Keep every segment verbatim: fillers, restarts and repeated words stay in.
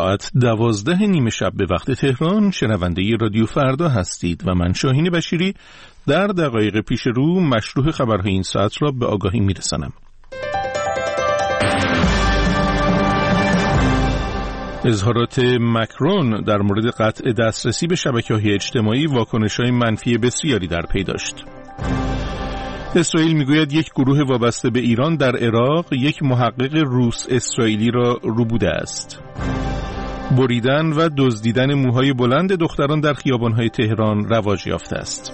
ساعت دوازده نیمه شب به وقت تهران شنونده رادیو فردا هستید و من شاهین بشیری در دقایق پیش رو مشروع خبرهای این ساعت را به آگاهی میرسانم. اظهارات مکرون در مورد قطع دسترسی به شبکه‌های اجتماعی واکنش‌های منفی بسیاری در پی داشت. اسرائیل میگوید یک گروه وابسته به ایران در عراق یک محقق روس اسرائیلی را ربوده است. بریدن و دزدیدن موهای بلند دختران در خیابان‌های تهران رواج یافته است.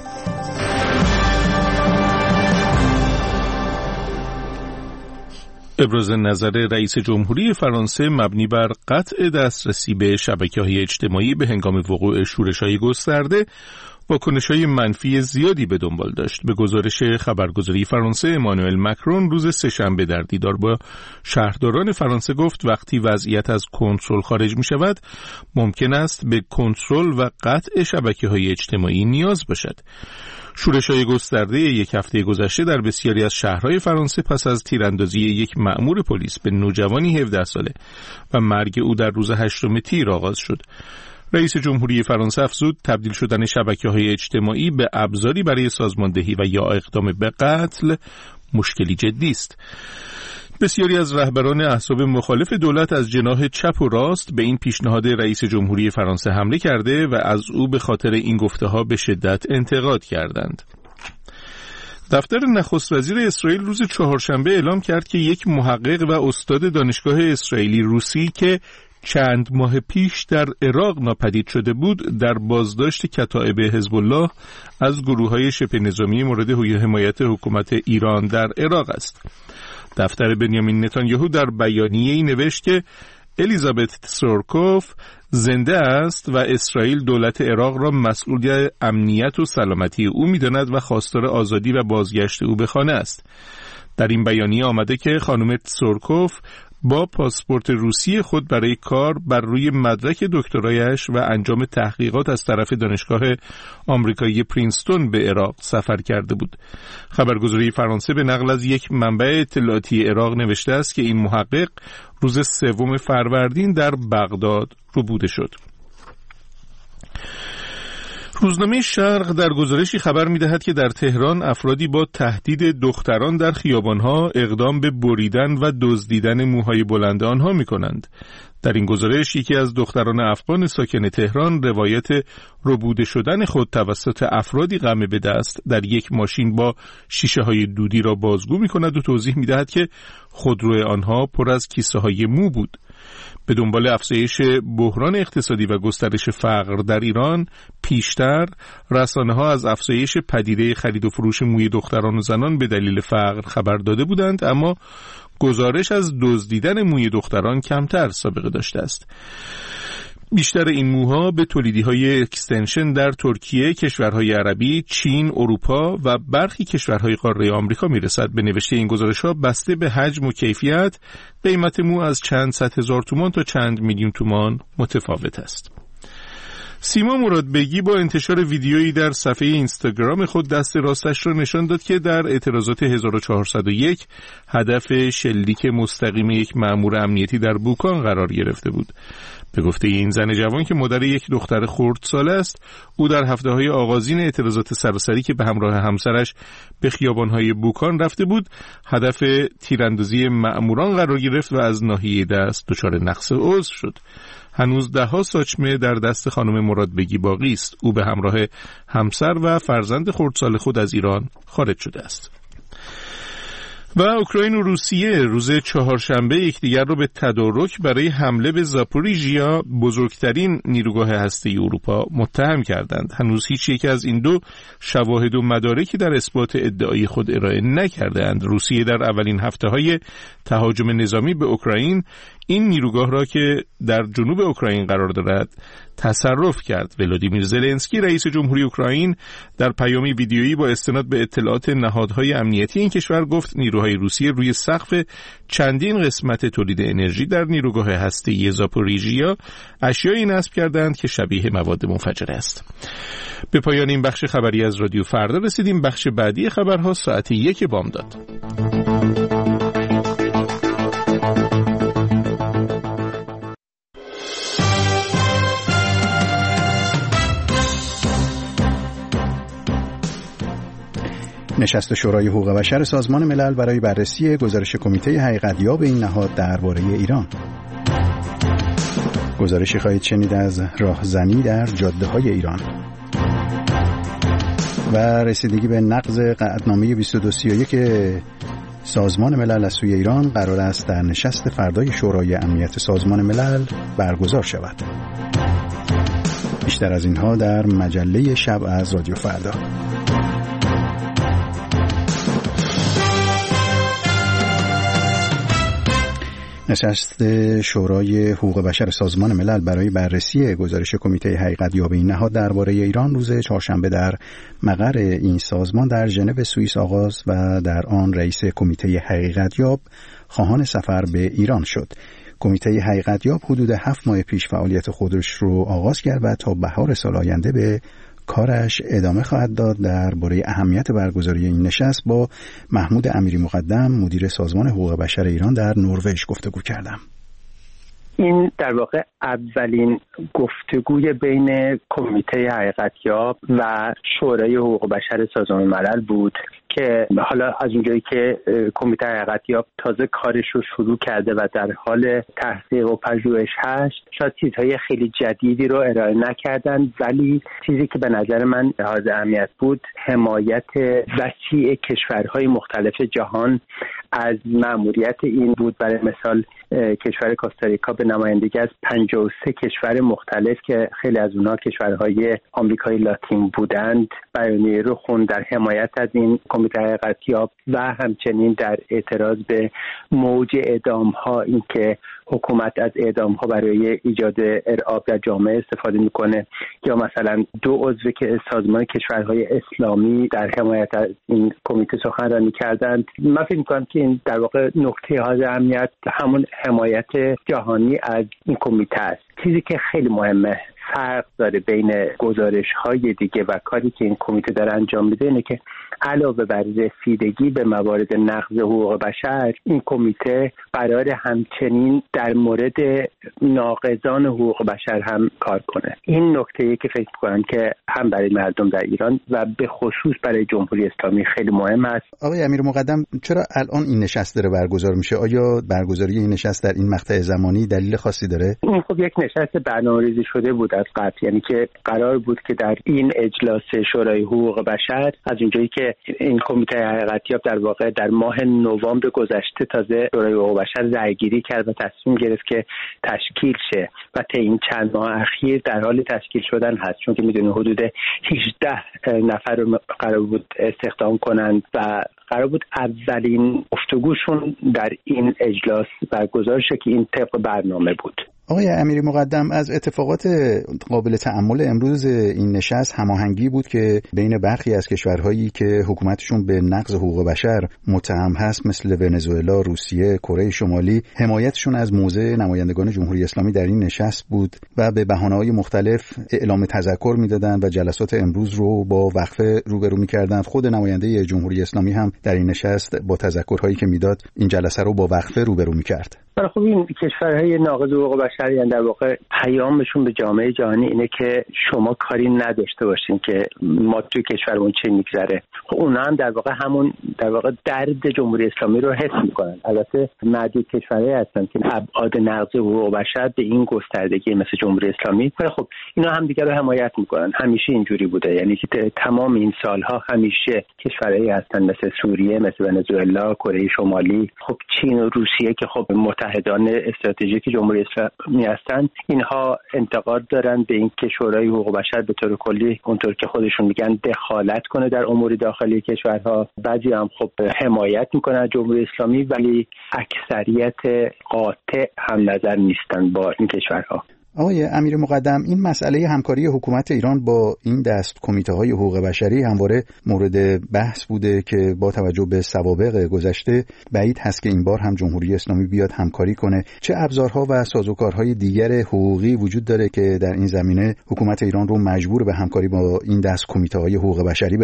ابراز نظر رئیس جمهوری فرانسه مبنی بر قطع دسترسی به شبکه‌های اجتماعی به هنگام وقوع شورش‌های گسترده واکنش‌های منفی زیادی به دنبال داشت. به گزارش خبرگزاری فرانسه، امانوئل مکرون روز سه‌شنبه در دیدار با شهرداران فرانسه گفت وقتی وضعیت از کنترل خارج می‌شود، ممکن است به کنترل و قطع شبکه‌های اجتماعی نیاز باشد. شورش‌های گسترده یک هفته گذشته در بسیاری از شهرهای فرانسه پس از تیراندازی یک مأمور پلیس به نوجوانی هفده ساله و مرگ او در روز هشتم تیر آغاز شد. رئیس جمهوری فرانسه افزود تبدیل شدن شبکه‌های اجتماعی به ابزاری برای سازماندهی و یا اقدام به قتل مشکلی جدی است. بسیاری از رهبران احزاب مخالف دولت از جناح چپ و راست به این پیشنهاد رئیس جمهوری فرانسه حمله کرده و از او به خاطر این گفته‌ها به شدت انتقاد کردند. دفتر نخست وزیر اسرائیل روز چهارشنبه اعلام کرد که یک محقق و استاد دانشگاه اسرائیلی روسی که چند ماه پیش در عراق ناپدید شده بود در بازداشت کتائب حزب الله از گروه‌های شبه نظامی مورد حمایت حکومت ایران در عراق است. دفتر بنیامین نتانیاهو در بیانیه‌ای نوشت که الیزابت تسورکوف زنده است و اسرائیل دولت عراق را مسئول امنیت و سلامتی او می‌داند و خواستار آزادی و بازگشت او به خانه است. در این بیانیه آمده که خانم تسورکوف با پاسپورت روسی خود برای کار بر روی مدرک دکترایش و انجام تحقیقات از طرف دانشگاه آمریکایی پرینستون به عراق سفر کرده بود. خبرگزاری فرانسه به نقل از یک منبع اطلاعاتی عراق نوشته است که این محقق روز سوم فروردین در بغداد ربوده شد. روزنامه شرق در گزارشی خبر می‌دهد که در تهران افرادی با تهدید دختران در خیابان‌ها اقدام به بریدن و دزدیدن موهای بلند آنها می‌کنند. در این گزارش یکی از دختران افغان ساکن تهران روایت ربوده شدن خود توسط افرادی قمه به دست در یک ماشین با شیشه‌های دودی را بازگو می‌کند و توضیح می‌دهد که خودرو آنها پر از کیسه‌های مو بود. به دنبال افزایش بحران اقتصادی و گسترش فقر در ایران، پیشتر رسانه‌ها از افزایش پدیده خرید و فروش موی دختران و زنان به دلیل فقر خبر داده بودند، اما گزارش از دزدیدن موی دختران کمتر سابقه داشته است. بیشتر این موها به تولیدی‌های اکستنشن در ترکیه، کشورهای عربی، چین، اروپا و برخی کشورهای قاره آمریکا میرسد. به نوشته این گزارش‌ها بسته به حجم و کیفیت، قیمت مو از چند صد هزار تومان تا چند میلیون تومان متفاوت است. سیما مرادبگی با انتشار ویدیویی در صفحه اینستاگرام خود دست راستش را نشان داد که در اعتراضات هزار و چهارصد و یک هدف شلیک مستقیم یک مأمور امنیتی در بوکان قرار گرفته بود. به گفته این زن جوان که مادر یک دختر خردسال است، او در هفته‌های آغازین اعتراضات سراسری که به همراه همسرش به خیابان‌های بوکان رفته بود، هدف تیراندازی مأموران قرار گرفت و از ناحیه دست دچار نقص عضو شد. هنوز ده‌ها ساچمه در دست خانم مرادبگی باقی است. او به همراه همسر و فرزند خردسال خود از ایران خارج شده است. و اوکراین و روسیه روز چهارشنبه یکدیگر را به تدارک برای حمله به زاپوریژیا، بزرگترین نیروگاه هسته‌ای اروپا، متهم کردند. هنوز هیچ یک از این دو شواهد و مدارکی در اثبات ادعای خود ارائه نکردند. روسیه در اولین هفته‌های تهاجم نظامی به اوکراین این نیروگاه را که در جنوب اوکراین قرار دارد تصرف کرد. ولادیمیر زلنسکی رئیس جمهوری اوکراین در پیامی ویدیویی با استناد به اطلاعات نهادهای امنیتی این کشور گفت نیروهای روسیه روی سقف چندین قسمت تولید انرژی در نیروگاه هسته‌ای زاپوریژیا اشیایی نصب کردند که شبیه مواد منفجره است. به پایان این بخش خبری از رادیو فردا رسیدیم. بخش بعدی خبرها ساعت یک بامداد. نشست شورای حقوق بشر سازمان ملل برای بررسی گزارش کمیته حقیقت‌یاب این نهاد درباره ایران. گزارشی خواهید شنید از راهزنی در جاده‌های ایران و رسیدگی به نقض قطعنامه بیست و دو سی و یک سازمان ملل از سوی ایران قرار است در نشست فردای شورای امنیت سازمان ملل برگزار شود. بیشتر از اینها در مجله شب از رادیو فردا. نشست شورای حقوق بشر سازمان ملل برای بررسی گزارش کمیته حقیقت‌یاب این نهاد درباره ایران روز چهارشنبه در مقر این سازمان در ژنو سوئیس آغاز و در آن رئیس کمیته حقیقت‌یاب خواهان سفر به ایران شد. کمیته حقیقت‌یاب حدود هفت ماه پیش فعالیت خودش رو آغاز کرد و تا بهار سال آینده به کارش ادامه خواهد داد. درباره اهمیت برگزاری این نشست با محمود امیری مقدم مدیر سازمان حقوق بشر ایران در نروژ گفتگو کردم. این در واقع اولین گفتگوی بین کمیته حقیقت‌یاب و شورای حقوق بشر سازمان ملل بود که حالا از اونجایی که کمیته حقیقت‌یاب تازه کارش رو شروع کرده و در حال تحقیق و پژوهش هست، شاید چیزهای خیلی جدیدی رو ارائه نکردن، ولی چیزی که به نظر من حائز اهمیت بود حمایت وسیع کشورهای مختلف جهان از مأموریت این بود. برای مثال کشور کوستاریکا به نمایندگی از پنجاه و سه کشور مختلف که خیلی از اونها کشورهای آمریکای لاتین بودند بیانیه رو خوند در حمایت از این کمیته حقیقت‌یاب و همچنین در اعتراض به موج اعدام‌ها، این که حکومت از اعدام‌ها برای ایجاد ارعاب در جامعه استفاده می‌کنه، یا مثلا دو عضو که سازمان کشورهای اسلامی در حمایت از این کمیته سخنرانی کردند. من فکر می‌کنم که این در واقع نکته حائز اهمیت همون حمایت جهانی از این کمیته است. چیزی که خیلی مهمه، فرق داره بین گزارش‌های دیگه و کاری که این کمیته داره انجام میده اینه که علاوه بر رسیدگی به موارد نقض حقوق بشر، این کمیته قرار همچنین در مورد ناقضان حقوق بشر هم کار کنه. این نکته‌ای که فکر می‌کنم که هم برای مردم در ایران و به خصوص برای جمهوری اسلامی خیلی مهم است. آقای امیر مقدم، چرا الان این نشست داره برگزار میشه؟ آیا برگزاری این نشست در این مقطع زمانی دلیل خاصی داره؟ این خب یک نشست برنامه‌ریزی شده بود از قبل، یعنی که قرار بود که در این اجلاس شورای حقوق بشر، از اونجایی که این کمیته حقیقت‌یاب در واقع در ماه نوامبر گذشته تازه شورای حقوق بشر رأی‌گیری کرد و تصمیم گرفت که تشکیل شه و تا این چند ماه اخیر در حال تشکیل شدن هست، چون که میدونید حدود هجده نفر رو قرار بود استخدام کنند و قرار بود اولین گفتگوشون در این اجلاس برگزار شه که این طبق برنامه بود. آقای امیری مقدم، از اتفاقات قابل تأمل امروز این نشست هماهنگی بود که بین برخی از کشورهایی که حکومتشون به نقض حقوق بشر متهم هست مثل ونزوئلا، روسیه، کره شمالی، حمایتشون از موضع نمایندگان جمهوری اسلامی در این نشست بود و به بهانه‌های مختلف اعلام تذکر میدادند و جلسات امروز رو با وقفه روبرو می‌کردند. خود نماینده جمهوری اسلامی هم در این نشست با تذکرهایی که میداد این جلسه رو با وقفه روبرو می‌کرد. برای خب این کشورهای ناقض حقوق بشر، یعنی در واقع پیامشون به جامعه جهانی اینه که شما کاری نداشته باشین که ما توی کشورمون چه میگذره. خب اونا هم در واقع همون در واقع درد جمهوری اسلامی رو حس میکنن. البته معدود کشورهایی هستن که ابعاد نقض حقوق بشر به این گستردگی مثل جمهوری اسلامی، ولی خب اینا هم دیگه رو حمایت میکنن. همیشه اینجوری بوده، یعنی که تمام این سالها همیشه کشورهایی هستن مثل سوریه، مثل ونزوئلا، کره شمالی، خب چین و روسیه که خب متحدان استراتژیک جمهوری اسلامی هستند، اینها انتقاد دارن به اینکه شورای حقوق بشر به طور کلی اونطور که خودشون میگن دخالت کنه در امور داخلی کشورها. بعضی هم خب حمایت میکنن از جمهوری اسلامی، ولی اکثریت قاطع هم نظر نیستن با این کشورها. آقای امیر مقدم، این مسئله همکاری حکومت ایران با این دست کمیته‌های حقوق بشری همواره مورد بحث بوده که با توجه به سوابق گذشته بعید هست که این بار هم جمهوری اسلامی بیاد همکاری کنه. چه ابزارها و سازوکارهای دیگر حقوقی وجود داره که در این زمینه حکومت ایران رو مجبور به همکاری با این دست کمیته‌های حقوق بشری بکنه؟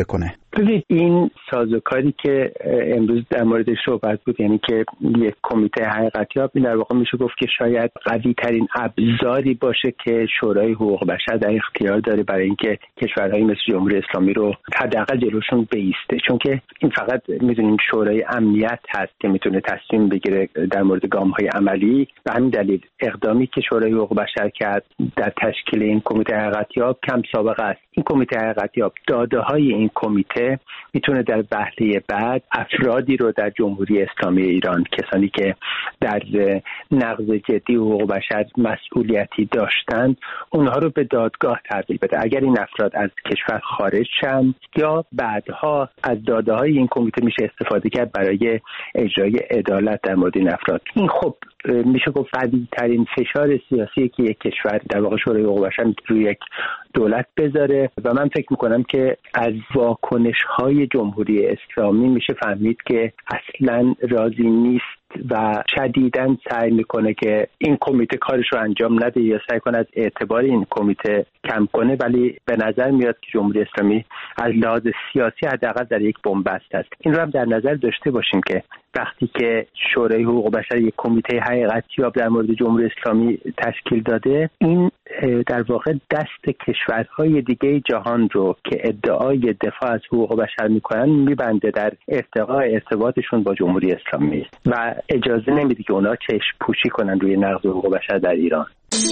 ببینید این سازوکاری که امروز در موردش صحبت بود، یعنی که یک کمیته حقیقتیاب، این در واقع میشه گفت که شاید قوی ترین ابزاری باشه که شورای حقوق بشر در اختیار داره برای اینکه کشورهای مثل جمهوری اسلامی رو حداقل جلوشون بایسته، چون که این فقط میدونیم شورای امنیت هست که میتونه تصمیم بگیره در مورد گام‌های عملی. به همین دلیل اقدامی که شورای حقوق بشر کرد در تشکیل این کمیته حقیقتیاب کم سابقه است. این کمیته حقیقتیاب داده‌های این کمیته میتونه در وهله بعد افرادی رو در جمهوری اسلامی ایران، کسانی که در نقض جدی حقوق بشر مسئولیتی داشتند، اونها رو به دادگاه تحویل بده. اگر این افراد از کشور خارج شن یا بعدها از داده‌های این کمیته میشه استفاده کرد برای اجرای عدالت در مورد این افراد. این خب میشه گفت قوی ترین فشار سیاسی که یک کشور در واقع شورای حقوق بشر روی یک دولت بذاره و من فکر میکنم که از واکنش‌های جمهوری اسلامی میشه فهمید که اصلاً راضی نیست و شدیداً سعی میکنه که این کمیته کارش رو انجام نده یا سعی کنه از اعتبار این کمیته کم کنه، ولی به نظر میاد که جمهوری اسلامی از لحاظ سیاسی حداقل در یک بنبست است. این رو هم در نظر داشته باشیم که وقتی که شورای حقوق بشر یک کمیته حقیقتیاب در مورد جمهوری اسلامی تشکیل داده، این در واقع دست کشورهای دیگه جهان رو که ادعای دفاع از حقوق بشر میکنن میبنده در ارتقاء ارتباطشون با جمهوری اسلامی و اجازه نمیده که اونا چشم پوشی کنن روی نقض حقوق بشر در ایران.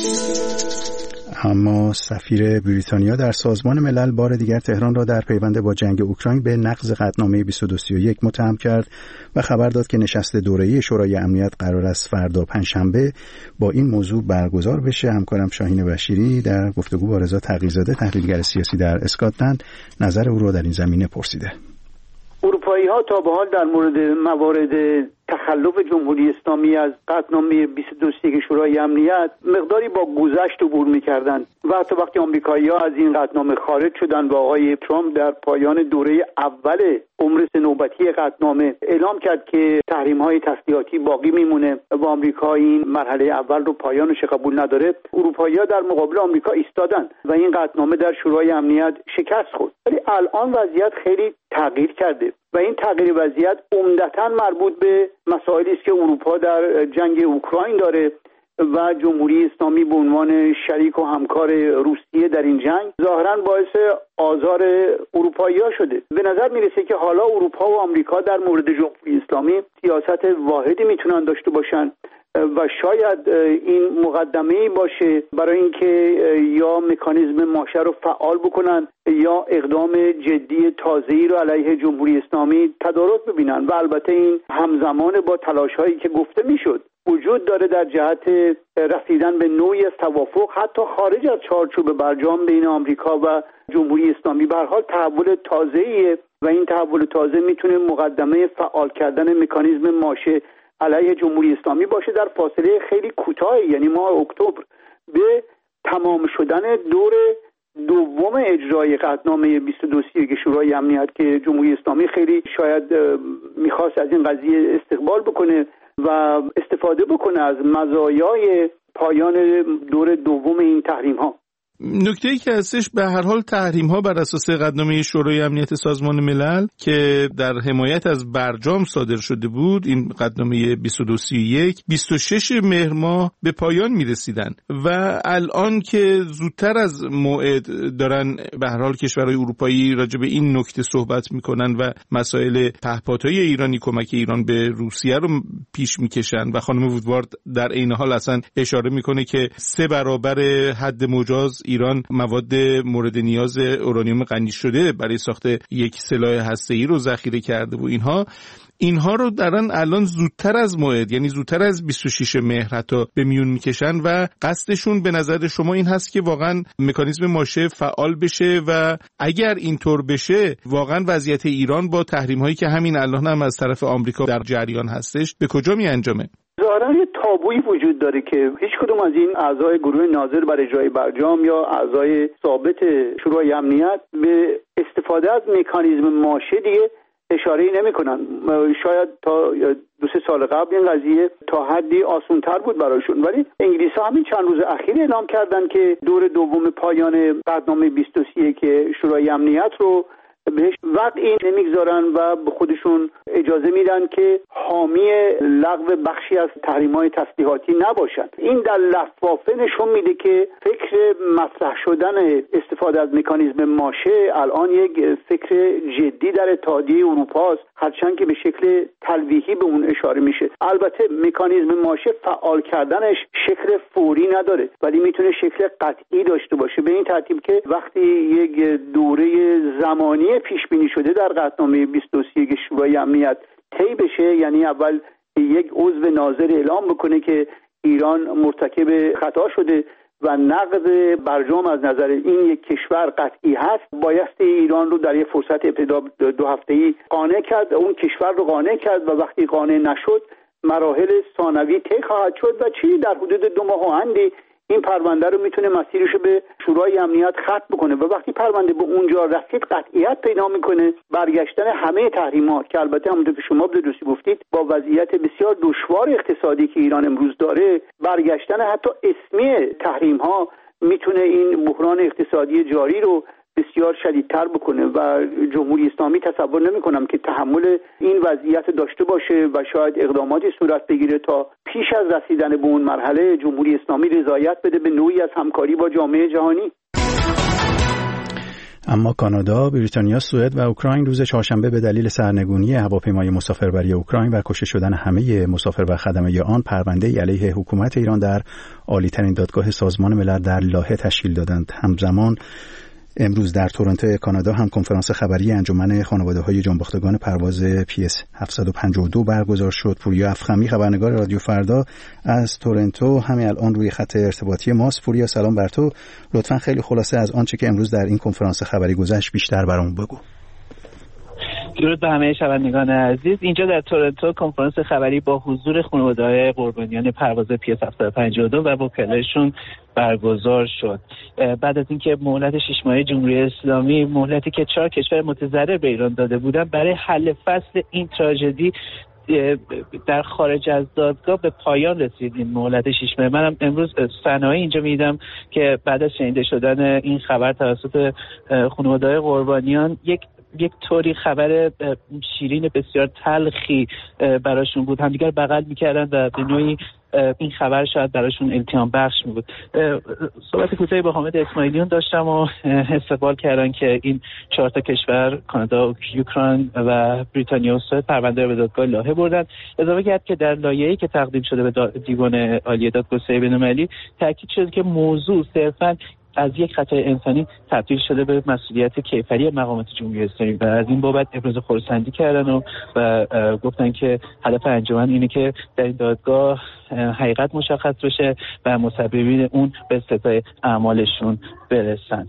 اما سفیر بریتانیا در سازمان ملل بار دیگر تهران را در پیوند با جنگ اوکراین به نقض قطعنامه بیست و دو سی و یک متهم کرد و خبر داد که نشست دوره‌ای شورای امنیت قرار است فردا پنجشنبه با این موضوع برگزار بشه. همکارم شاهین بشیری در گفتگو با رضا تقی‌زاده، تحلیلگر سیاسی در اسکاتلند، نظر او را در این زمینه پرسیده. اروپایی‌ها تا به حال در مورد موارد تخلف جمهوری اسلامی از قطعنامه بیست و دو سی و یک شورای امنیت مقداری با گذشت عبور می‌کردند و حتی وقتی آمریکایی‌ها از این قطعنامه خارج شدند و آقای ترامپ در پایان دوره اول عمر نوبتی قطعنامه اعلام کرد که تحریم‌های تسلیحاتی باقی میمونه و آمریکا این مرحله اول رو پایانش قبول نداره، اروپایی‌ها در مقابل آمریکا ایستادند و این قطعنامه در شورای امنیت شکست خورد. ولی الان وضعیت خیلی تغییر کرده و این تغییر وضعیت عمدتاً مربوط به مسائلی است که اروپا در جنگ اوکراین داره و جمهوری اسلامی به عنوان شریک و همکار روسیه در این جنگ ظاهراً باعث آزار اروپایی‌ها شده. به نظر میرسه که حالا اروپا و آمریکا در مورد جمهوری اسلامی سیاست واحدی میتونن داشته باشن و شاید این مقدمه‌ای باشه برای اینکه یا مکانیزم ماشه رو فعال بکنن یا اقدام جدی تازه‌ای رو علیه جمهوری اسلامی تدارک ببینن و البته این همزمان با تلاش‌هایی که گفته میشد وجود داره در جهت رسیدن به نوعی از توافق حتی خارج از چارچوب برجام بین آمریکا و جمهوری اسلامی. به هر حال تحول تازه‌ایه و این تحول تازه میتونه مقدمه فعال کردن مکانیزم ماشه علیه جمهوری اسلامی باشه در فاصله خیلی کوتاهی، یعنی ماه اکتبر، به تمام شدن دور دوم اجرای قطعنامه بیست و دو سی و یک شورای امنیت که جمهوری اسلامی خیلی شاید میخواست از این قضیه استقبال بکنه و استفاده بکنه از مزایای پایان دور دوم این تحریم ها. نکته‌ای که هستش به هر حال تحریم‌ها بر اساس قطعنامه شورای امنیت سازمان ملل که در حمایت از برجام صادر شده بود، این قطعنامه بیست و دو سی و یک بیست و شش مهر ماه به پایان می‌رسیدن و الان که زودتر از موعد دارن به هر حال کشورهای اروپایی راجع به این نکته صحبت می‌کنن و مسائل پهپادهای ایرانی، کمک ایران به روسیه رو پیش می‌کشن و خانم وودوارد در عین حال اصلا اشاره می‌کنه که سه برابر حد مجاز ایران مواد مورد نیاز اورانیوم غنی شده برای ساخت یک سلاح هسته‌ای رو ذخیره کرده و اینها اینها رو درن الان زودتر از موعد، یعنی زودتر از بیست و شش مهر حتی به میون میکشن و قصدشون به نظر شما این هست که واقعا مکانیزم ماشه فعال بشه و اگر اینطور بشه واقعا وضعیت ایران با تحریم هایی که همین الان هم از طرف آمریکا در جریان هستش به کجا می انجامه؟ ظاهراً یه تابویی وجود داره که هیچ کدوم از این اعضای گروه ناظر بر اجرای برجام یا اعضای ثابت شورای امنیت به استفاده از مکانیزم ماشه دیگه اشاره‌ای نمی‌کنن. شاید تا دو سه سال قبل این قضیه تا حدی آسان‌تر بود براشون، ولی انگلیس‌ها همین چند روز اخیر اعلام کردن که دور دوم پایان قطعنامه بیست و سی که شورای امنیت رو بهش وقعی نمیگذارن و به خودشون اجازه میدن که حامی لغو بخشی از تحریم‌های تسلیحاتی نباشن. این در لفافه نشون میده که فکر مطرح شدن استفاده از مکانیزم ماشه الان یک فکر جدی در اتحادیه اروپا است، هرچند که به شکل تلویحی به اون اشاره میشه. البته مکانیزم ماشه فعال کردنش شکل فوری نداره ولی میتونه شکل قطعی داشته باشه، به این ترتیب که وقتی یک دوره زمانی پیش بینی شده در قطعنامه بیست و دو شورای امنیت طی بشه، یعنی اول یک عضو ناظر اعلام بکنه که ایران مرتکب خطا شده و نقض برجام از نظر این یک کشور قطعی هست، بایستی ایران رو در یک فرصت ابتدا دو هفته‌ای قانع کرد، اون کشور رو قانع کرد و وقتی قانع نشد مراحل ثانوی طی خواهد شد و چیزی در حدود دو ماه و اندی این پرونده رو میتونه مسیرش رو به شورای امنیت ختم بکنه و وقتی پرونده به اونجا رسید قطعیت پیدا میکنه، برگشتن همه تحریمات که البته همونطور که شما به درستی گفتید با وضعیت بسیار دشوار اقتصادی که ایران امروز داره، برگشتن حتی اسمی تحریم ها میتونه این بحران اقتصادی جاری رو بسیار شدیدتر بکنه و جمهوری اسلامی تصور نمی کنم که تحمل این وضعیت داشته باشه و شاید اقداماتی صورت بگیره تا پیش از رسیدن به اون مرحله جمهوری اسلامی رضایت بده به نوعی از همکاری با جامعه جهانی. اما کانادا، بریتانیا، سوئد و اوکراین روز چهارشنبه به دلیل سرنگونی هواپیمای مسافربری اوکراین و کشته شدن همه مسافر و خدمه آن پرونده‌ای علیه حکومت ایران در عالی‌ترین دادگاه سازمان ملل در لاهه تشکیل دادند. همزمان امروز در تورنتو کانادا هم کنفرانس خبری انجمن خانواده‌های جانباختگان پرواز پی اس هفتصد و پنجاه و دو برگزار شد. پوریا افخمی، خبرنگار رادیو فردا از تورنتو، همین الان روی خط ارتباطی ماست. پوریا سلام بر تو. لطفاً خیلی خلاصه از آنچه که امروز در این کنفرانس خبری گذشت بیشتر برامون بگو. درود به همه شنوندگان عزیز. اینجا در تورنتو کنفرانس خبری با حضور خانواده‌های قربانیان پرواز پی اس هفتصد و پنجاه و دو و وکلایشون برگزار شد. بعد از اینکه مهلت شش ماهه جمهوری اسلامی، مهلتی که چهار کشور متضرر به ایران داده بودن برای حل فصل این تراژدی در خارج از دادگاه به پایان رسید، این مهلت شش ماهه. منم امروز صحنه‌ای اینجا می‌دیدم که بعد از شنیده شدن این خبر توسط خانواده‌های قربانیان یک یک طوری خبر شیرین بسیار تلخی براشون بود، همدیگر بغل میکردن و به نوعی این خبر شاید براشون التیام بخش می بود. صحبت کوتاهی با حامد اسماعیلیون داشتم و استقبال کردن که این چهار تا کشور، کانادا، اوکراین و بریتانیا و سوئد، پرونده رو به دادگاه لاهه بردن. اضافه کرد که در لایحه‌ای که تقدیم شده به دیوان عالی دادگستری بین‌المللی تاکید شده که موضوع صرفاً از یک خطای انسانی تبدیل شده به مسئولیت کیفری مقامات جمهوری اسلامی و از این بابت ابراز خرسندی کردن و, و گفتن که هدف انجمن اینه که در این دادگاه حقیقت مشخص بشه و مسببین اون به استدعای اعمالشون برسن.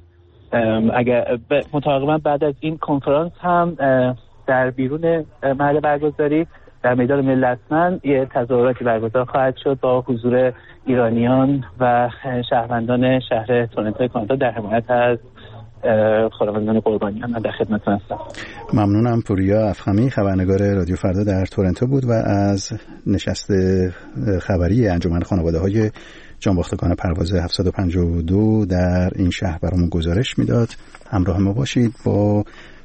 اگر متعاقباً بعد از این کنفرانس هم در بیرون محل برگزاری در میدان ملتمند یه تظاهراتی برگزار خواهد شد با حضور ایرانیان و شهروندان شهر تورنتو کانادا در حمایت از خانوادگان قربانیان. من در خدمتتون هستم. ممنونم. پوریا افخمی، خبرنگار رادیو فردا در تورنتو بود و از نشست خبری انجمن خانواده‌های جانباختگان پرواز هفتصد و پنجاه و دو در این شهر برامون گزارش میداد. همراه ما باشید. با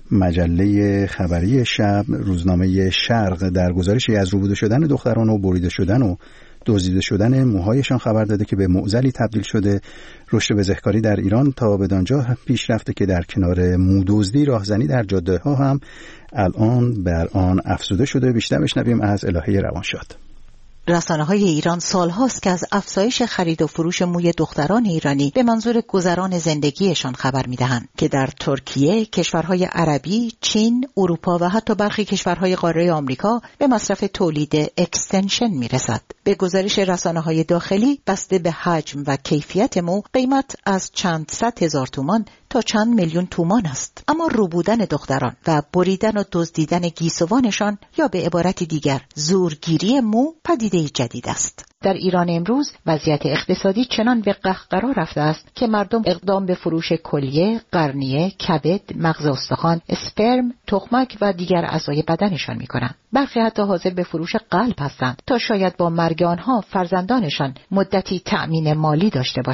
مجله خبری شب، روزنامه شرق در گزارشی از روبوده شدن دختران و بریده شدن و دزدیده شدن موهایشان خبر داده که به معضلی تبدیل شده. رشد بزهکاری در ایران تا بدانجا پیش رفته که در کنار مودزدی راهزنی در جاده ها هم الان بر آن افزوده شده. بیشتر بشنویم از الهه روانشاد. رسانه‌های ایران سال‌هاست که از افزایش خرید و فروش موی دختران ایرانی به منظور گذران زندگیشان خبر می‌دهند که در ترکیه، کشورهای عربی، چین، اروپا و حتی برخی کشورهای قاره آمریکا به مصرف تولید اکستنشن می‌رسد. به گزارش رسانه‌های داخلی، بسته به حجم و کیفیت مو، قیمت از چند صد هزار تومان تا چند میلیون تومان است. اما روبودن دختران و بریدن و دزدیدن گیسوانشان یا به عبارت دیگر زورگیری مو پدیده جدید است. در ایران امروز وضعیت اقتصادی چنان به قهقرا رفته است که مردم اقدام به فروش کلیه، قرنیه، کبد، مغز استخوان، اسپرم، تخمک و دیگر اعضای بدنشان می‌کنند. برخی حتی حاضر به فروش قلب هستند تا شاید با مرگ آنها فرزندانشان مدتی تأمین مالی داشته باشند.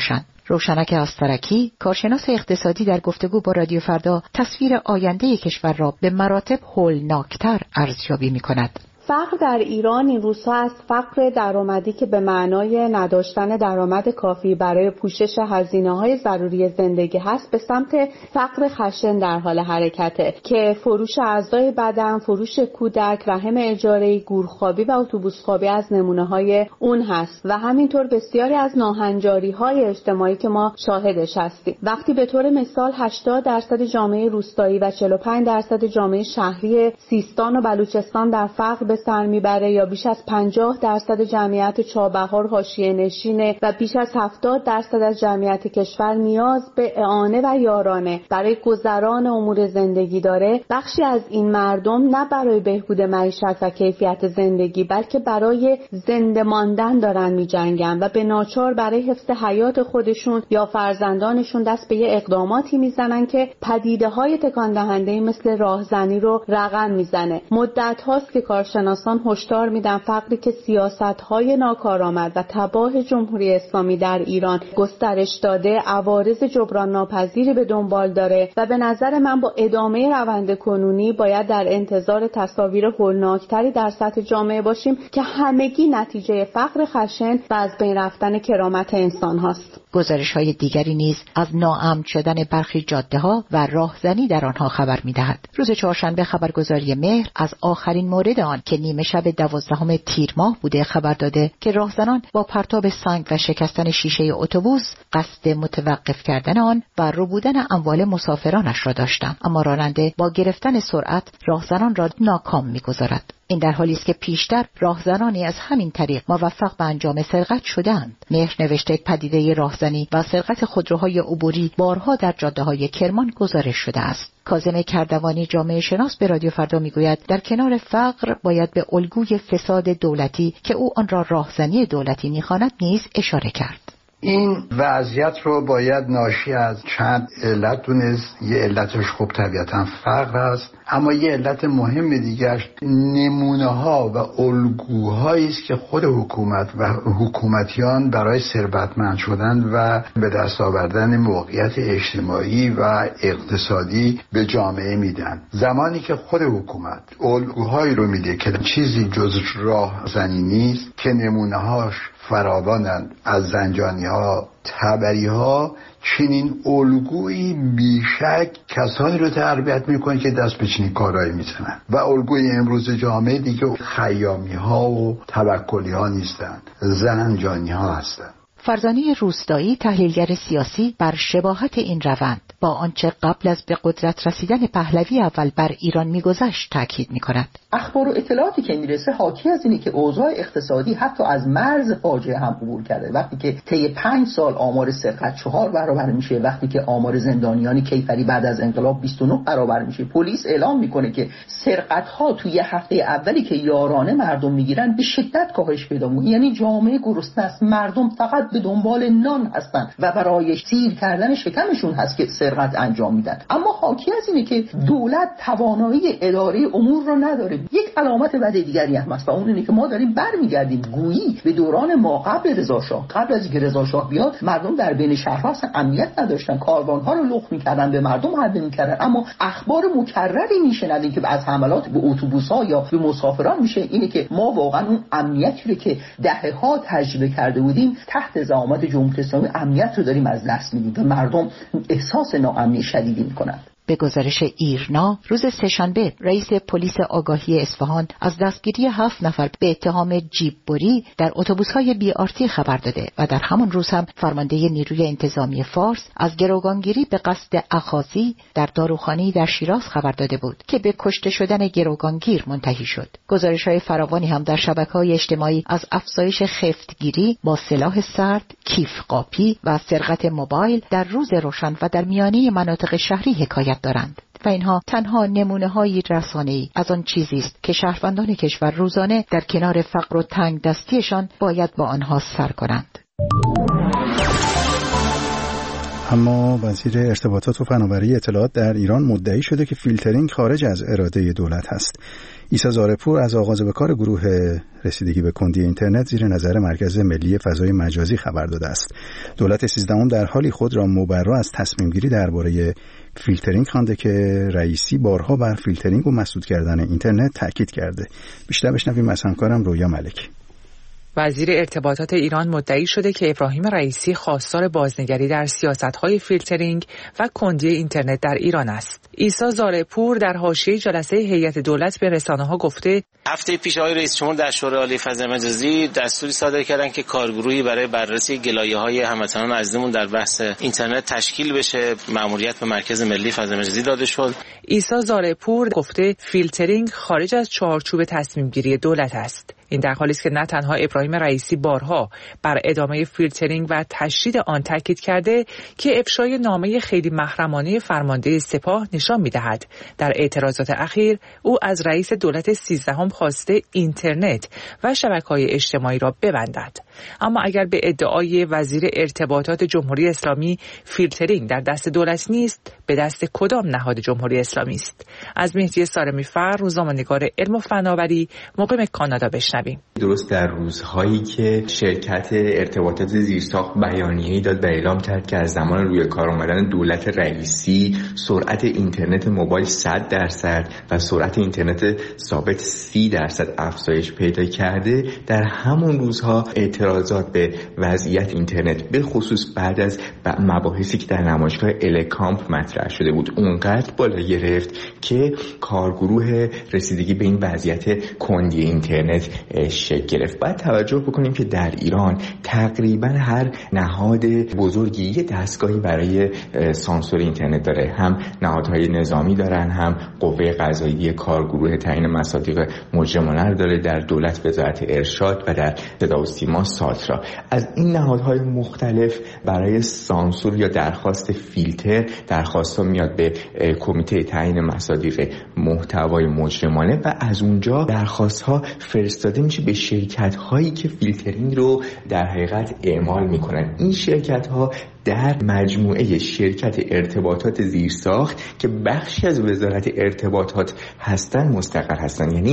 روشنک آسترکی، کارشناس اقتصادی، در گفتگو با رادیو فردا تصویر آینده کشور را به مراتب هولناکتر ارزیابی می‌کند. فقر در ایران این روزها از فقر درآمدی که به معنای نداشتن درآمد کافی برای پوشش هزینه‌های ضروری زندگی هست به سمت فقر خشن در حال حرکته که فروش اعضای بدن، فروش کودک، رحم اجاره‌ای، گورخوابی و اتوبوسخوابی از نمونه‌های اون هست و همینطور بسیاری از ناهنجاری‌های اجتماعی که ما شاهدش هستیم. وقتی به طور مثال هشتاد درصد جامعه روستایی و چهل و پنج درصد جامعه شهری سیستان و بلوچستان در فقر به سر میبره یا بیش از پنجاه درصد جمعیت چابهار حاشیه نشینه و بیش از هفتاد درصد از جمعیت کشور نیاز به اعانه و یارانه برای گذران امور زندگی داره، بخشی از این مردم نه برای بهبود معیشت و کیفیت زندگی بلکه برای زنده ماندن دارن میجنگن و به ناچار برای حفظ حیات خودشون یا فرزندانشون دست به یه اقداماتی میزنن که پدیده‌های تکان دهنده مثل راهزنی رو رقم میزنه. مدت هاست که کارشناسان هشدار میدن فقری که سیاست‌های ناکارآمد و تباه جمهوری اسلامی در ایران گسترش داده عوارض جبران ناپذیری به دنبال داره و به نظر من با ادامه روند کنونی باید در انتظار تصاویر هولناکتری در سطح جامعه باشیم که همگی نتیجه فقر خشن و از بین رفتن کرامت انسان هاست. گزارش‌های دیگری نیز از ناامن شدن برخی جاده‌ها و راهزنی در آنها خبر می‌دهد. روز چهارشنبه خبرگزاری مهر از آخرین مورد آن که نیمه شب دوازدهم تیر ماه بوده خبر داده که راهزنان با پرتاب سنگ و شکستن شیشه اتوبوس قصد متوقف کردن آن و ربودن اموال مسافرانش را داشتند، اما راننده با گرفتن سرعت راهزنان را ناکام می‌گذارد. این در حالی است که پیشتر راهزنانی از همین طریق موفق به انجام سرقت شدند. مهر نوشته پدیده راهزنی و سرقت خودروهای عبوری بارها در جاده‌های کرمان گزارش شده است. کاظم کردوانی جامعه شناس به رادیو فردا میگوید در کنار فقر باید به الگوی فساد دولتی که او آن را راهزنی دولتی می‌خواند نیز اشاره کرد. این وضعیت رو باید ناشی از چند علت دونست. یه علتش خب طبیعتا فقر است، اما یه علت مهم دیگرش نمونه ها و الگوهایی است که خود حکومت و حکومتیان برای ثروتمند شدن و به دست آوردن موقعیت اجتماعی و اقتصادی به جامعه میدن. زمانی که خود حکومت الگوهایی رو میده که چیزی جز راهزنی نیست که نمونه هاش فراوانند، از زنجانی ها، تبری ها، چنین الگویی بیشک کسانی رو تربیت میکنه که دست به چنین کارهایی میزنن و الگوی امروز جامعه دیگه خیامی ها و توکلی ها نیستن، زنجانی ها هستن. فرزانه روستایی، تحلیلگر سیاسی، بر شباهت این روند با آنچه قبل از به قدرت رسیدن پهلوی اول بر ایران میگذشت تاکید میکند. اخبار و اطلاعاتی که میرسه حاکی از اینه که اوضاع اقتصادی حتی از مرز فاجعه هم عبور کرده. وقتی که طی پنج سال آمار سرقت چهار برابر میشه، وقتی که آمار زندانیان کیفری بعد از انقلاب بیست و نه برابر میشه، پلیس اعلام میکنه که سرقت ها توی هفته اولی که یارانه مردم میگیرن به شدت کاهش پیدا میکنه. یعنی جامعه گرسنه است، مردم فقط به دنبال نان هستن و برای سیر کردن شکمشون هست که سرقت انجام میدن. اما حاکی از اینه که دولت توانایی اداره امور رو نداره. یک علامت بد دیگری هم هست و اون اینه که ما داریم برمیگردیم گویی به دوران ما قبل رضا شاه. قبل از اینکه رضا شاه بیاد مردم در بین شهرها اصلا امنیت نداشتن، کاروانها رو لخت میکردن، به مردم حمله میکردن، اما اخبار مکرری میشنویم که از حملات به اتوبوس‌ها یا به مسافران میشه. اینه که ما واقعا اون امنیتی رو که دهه‌ها تجربه کرده بودیم تحت زعامت جمهوری اسلامی امنیت رو داریم از دست میدیم و مردم احساس ناامنی شدیدی میکنن. به گزارش ایرنا روز سه‌شنبه رئیس پلیس آگاهی اصفهان از دستگیری هفت نفر به اتهام جیببری در اتوبوس‌های بی آر تی خبر داده و در همان روز هم فرمانده نیروی انتظامی فارس از گروگانگیری به قصد اخاذی در داروخانه‌ای در شیراز خبر داده بود که به کشته شدن گروگانگیر منتهی شد. گزارش‌های فراوانی هم در شبکه‌های اجتماعی از افزایش خفتگیری با سلاح سرد، کیف قاپی و سرقت موبایل در روز روشن و در میانه مناطق شهری حکایت دارند و اینها تنها نمونه‌های رسانه‌ای از آن چیزی است که شهروندان کشور روزانه در کنار فقر و تنگ دستیشان باید با آنها سر کنند. اما وزیر ارتباطات و فناوری اطلاعات در ایران مدعی شده که فیلترینگ خارج از اراده دولت است. عیسی زارپور از آغاز به کار گروه رسیدگی به کندی اینترنت زیر نظر مرکز ملی فضای مجازی خبر داده است. دولت سیزدهم در حالی خود را مبرا از تصمیم گیری درباره فیلترینگ خوانده که رئیسی بارها بر فیلترینگ و مسدود کردن اینترنت تاکید کرده. بیشتر بشنویم از همکارم رویا ملکی. وزیر ارتباطات ایران مدعی شده که ابراهیم رئیسی خواستار بازنگری در سیاست‌های فیلترینگ و کندی اینترنت در ایران است. عیسی زارپور در حاشیه جلسه هیئت دولت به رسانه‌ها گفته هفته پیش آقای رئیس جمهور در شورای عالی فضای مجازی دستوری صادر کردند که کارگروهی برای بررسی گلایه‌های هموطنان عزیزمون در بحث اینترنت تشکیل بشه. مأموریت به مرکز ملی فضای مجازی داده شد. عیسی زارپور گفته فیلترینگ خارج از چارچوب تصمیم‌گیری دولت است. این در حالی است که نه تنها ابراهیم رئیسی بارها بر ادامه فیلترینگ و تشدید آن تاکید کرده که افشای نامه خیلی محرمانه فرمانده سپاه نشان می‌دهد در اعتراضات اخیر او از رئیس دولت سیزدهم خواسته اینترنت و شبکه‌های اجتماعی را ببندد. اما اگر به ادعای وزیر ارتباطات جمهوری اسلامی فیلترینگ در دست دولت نیست، به دست کدام نهاد جمهوری اسلامی است؟ از مهدی سارمی‌فر، روزنامه‌نگار علم و فناوری، مقیم کانادا بشنویم. درست در روزهایی که شرکت ارتباطات زیرساخت بیانیه‌ای داد و اعلام کرد که از زمان روی کار آمدن دولت رئیسی سرعت اینترنت موبایل صد درصد و سرعت اینترنت ثابت سی درصد افزایش پیدا کرده، در همون روزها اعتراضات به وضعیت اینترنت به خصوص بعد از مباحثی که در نمایشگاه الکامپ مطرح شده بود اونقدر بالا گرفت که کارگروه رسیدگی به این وضعیت کندی اینترنت شکل گرفت. باید توجه بکنیم که در ایران تقریبا هر نهاد بزرگی یه دستگاهی برای سانسور اینترنت داره. هم نهادهای نظامی دارن، هم قوه قضاییه کارگروه تعیین مصادیق مجرمانه رو داره، در دولت وزارت ارشاد و در صدا و سیما ساترا. از این نهادهای مختلف برای سانسور یا درخواست فیلتر درخواست‌ها میاد به کمیته تعیین مصادیق محتوای مجرمانه و از اونجا درخواست‌ها فرستاده میشه به شرکت‌هایی که فیلترینگ رو در حقیقت اعمال میکنن. این شرکت‌ها در مجموعه شرکت ارتباطات زیرساخت که بخشی از وزارت ارتباطات هستن مستقر هستن، یعنی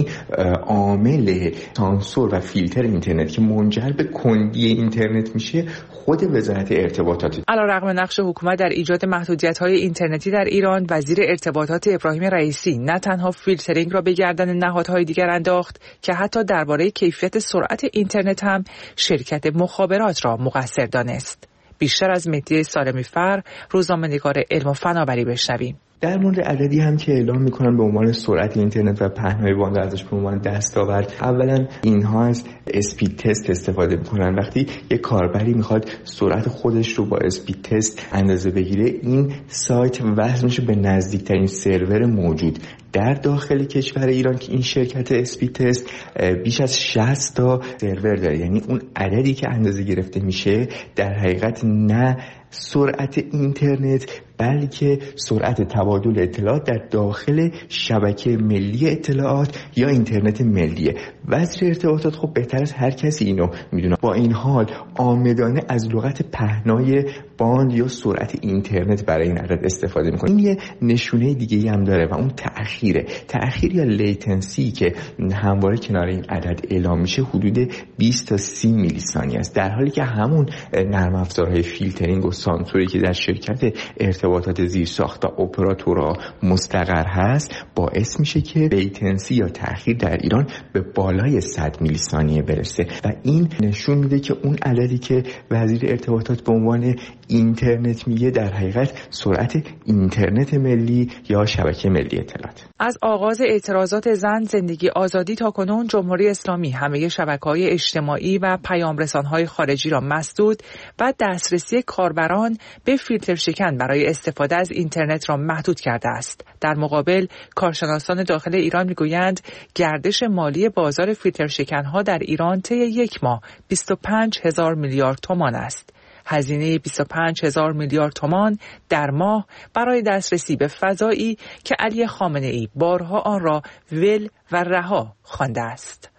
عامل سانسور و فیلتر اینترنت که منجر به کندی اینترنت میشه خود وزارت ارتباطات. علیرغم نقش حکومت در ایجاد محدودیت‌های اینترنتی در ایران، وزیر ارتباطات ابراهیم رئیسی نه تنها فیلترینگ را به گردن نهادهای دیگر انداخت که حتی درباره کیفیت سرعت اینترنت هم شرکت مخابرات را مقصر دانست. بیشتر از مهدی سارمی‌فر، روزنامه‌نگار علم و فناوری بشنویم. در مورد عددی هم که اعلام میکنن به عنوان سرعت اینترنت و پهنای باند ازش به عنوان دستاورد، اولا اینها از اسپید تست استفاده میکنن. وقتی یک کاربری میخواد سرعت خودش رو با اسپید تست اندازه بگیره، این سایت وصل میشه به نزدیکترین سرور موجود در داخل کشور ایران که این شرکت اسپید تست بیش از شصت تا سرور داره. یعنی اون عددی که اندازه گرفته میشه در حقیقت نه سرعت اینترنت بلکه سرعت تبادل اطلاعات در داخل شبکه ملی اطلاعات یا اینترنت ملیه. وزیر ارتباطات خب بهتر از هر کسی اینو میدونه. با این حال عامدانه از لغت پهنای باند یا سرعت اینترنت برای این عدد استفاده میکنه. این یه نشونه دیگه هم داره و اون تأخیره. تأخیر یا لیتنسی که همواره کنار این عدد اعلام میشه حدود بیست تا سی میلی ثانیه است، در حالی که همون نرم افزارهای فیلترینگ و سانسوری که در شرکت ارتباطات زیرساخت و اپراتورها مستقر هست باعث میشه که لیتنسی یا تأخیر در ایران به بالای صد میلی ثانیه برسه و این نشون میده که اون عددی که وزیر ارتباطات به عنوان اینترنت میگه در حقیقت سرعت اینترنت ملی یا شبکه ملی اطلاعات. از آغاز اعتراضات زن، زندگی، آزادی تا کنون جمهوری اسلامی همه شبکه‌های اجتماعی و پیام‌رسان‌های خارجی را مسدود و دسترسی کاربران به فیلتر شکن برای استفاده از اینترنت را محدود کرده است. در مقابل کارشناسان داخل ایران میگویند گردش مالی بازار فیلتر شکن‌ها در ایران طی یک ماه بیست و پنج هزار میلیارد تومان است. هزینه بیست و پنج هزار میلیارد تومان در ماه برای دسترسی به فضایی که علی خامنه‌ای بارها آن را ول و رها خوانده است.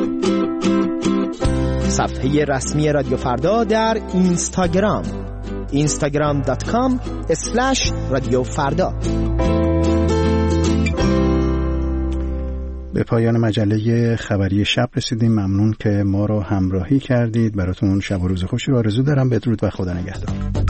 صفحه رسمی رادیو فردا در اینستاگرام اینستاگرام دات کام اسلش رادیو فردا. به پایان مجله خبری شب رسیدیم. ممنون که ما رو همراهی کردید. براتون شب و روز خوشی رو آرزو دارم. بدرود و خدا نگهدار.